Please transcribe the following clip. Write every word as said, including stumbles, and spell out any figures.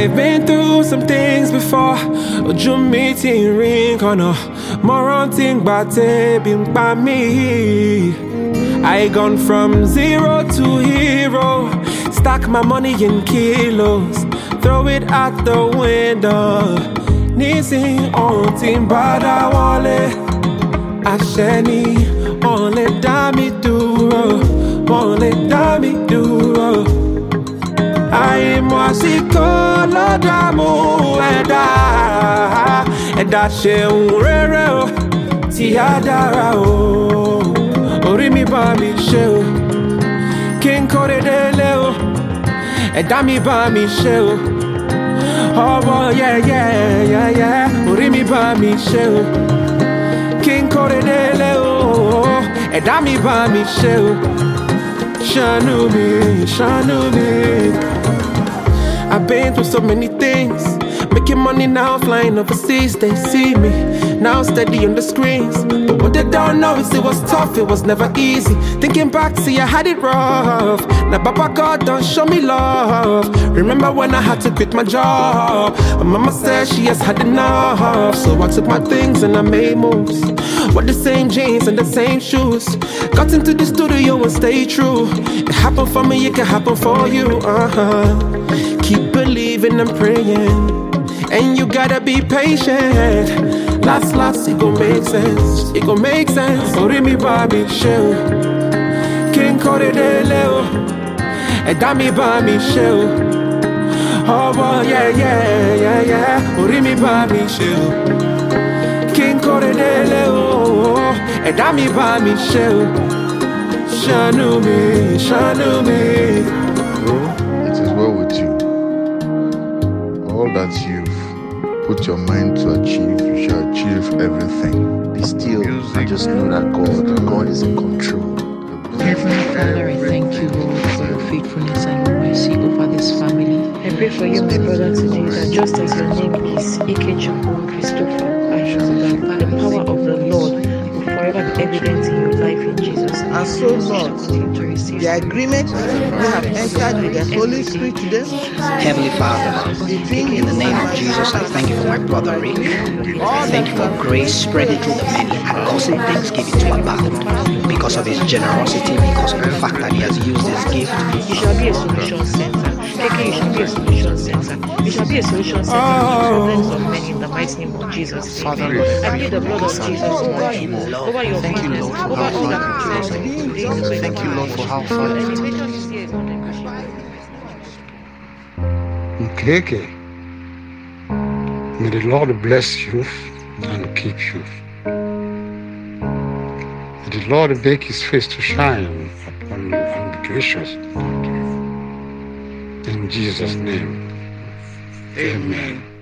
I've been through some things before. Ojú mi ti rìn kọ̀nà, mo rántí ìgbà tẹ́bí ń pa mí. I gone from zero to hero. Stack my money in kilos, throw it out the window. Nísìn ohun tí ń bá dá wọlé, àṣẹ ni wọ́n lè dá mi dúró, wọ́n lè dá mi dúró. Àìmọ̀ àsìkò ló dààmú ẹ̀dá, ẹ̀dá ṣeun rere o, tí á dára o. Orí mi bá mi ṣe o, kí n kórè délé o. Ẹ̀dá mi bá mi ṣe o, ọwọ́ yẹ́yẹ́yẹ́yẹ́. Orí mi bá mi ṣe o, kí n kórè délé o. Ẹ̀dá mi bá mi ṣe o, ṣàánú mi, ṣàánú mi. I've been through so many things, making money now, flying overseas. They see me now steady on the screens, but what they don't know is it was tough, it was never easy. Thinking back, see I had it rough. Now Papa God don't show me love. Remember when I had to quit my job? My mama said she has had enough, so I took my things and I made moves. With the same jeans and the same shoes, got into the studio and stayed true. It happened for me, it can happen for you. Uh-huh. Keep believing and praying, and you gotta be patient. Last, last, it gon' make sense. It gon' make sense. Orí mi bá mi ṣe o, kí n kórè délé o. Ẹ̀dá mi bá mi ṣe o, ọwọ́ yẹ́yẹ́yẹ́yẹ́. Orí mi bá mi ṣe o, kí n kórè délé o. Ẹ̀dá mi bá mi ṣe o, ṣàánú mi, ṣàánú mi. Bro, it is well with you. All that you've put your mind to achieve, you shall achieve everything. Be still and just know that God, God is in control. Heavenly Father, I thank you, Lord, for your faithfulness and your mercy over this family. I pray for you, my brother, today, that just as your name is Ikechukwu Christopher Ashozigan, the power of the Lord will forever be evident in your life in Jesus' name. And so, Lord, the agreement we have entered with the Holy Spirit today. Heavenly Father, in the name of Jesus, I thank you for my brother Rick. I thank you for grace spreading through the many and causing thanksgiving to abound because of his generosity, because of the fact that he has used his gift. You shall be a solution center. Keke, you shall be a solution center. You shall be a solution center for the problems of men in the mighty name of Jesus. Father, I plead the blood of Jesus over you, over your thank you, business, Lord, for over how all far that you concerns you. Thank you, Lord, for how far Your you elevation this year is not appreciated. Nkeke, may the Lord bless you and keep you. May the Lord make his face to shine upon you and be gracious unto you. In Jesus' name, amen.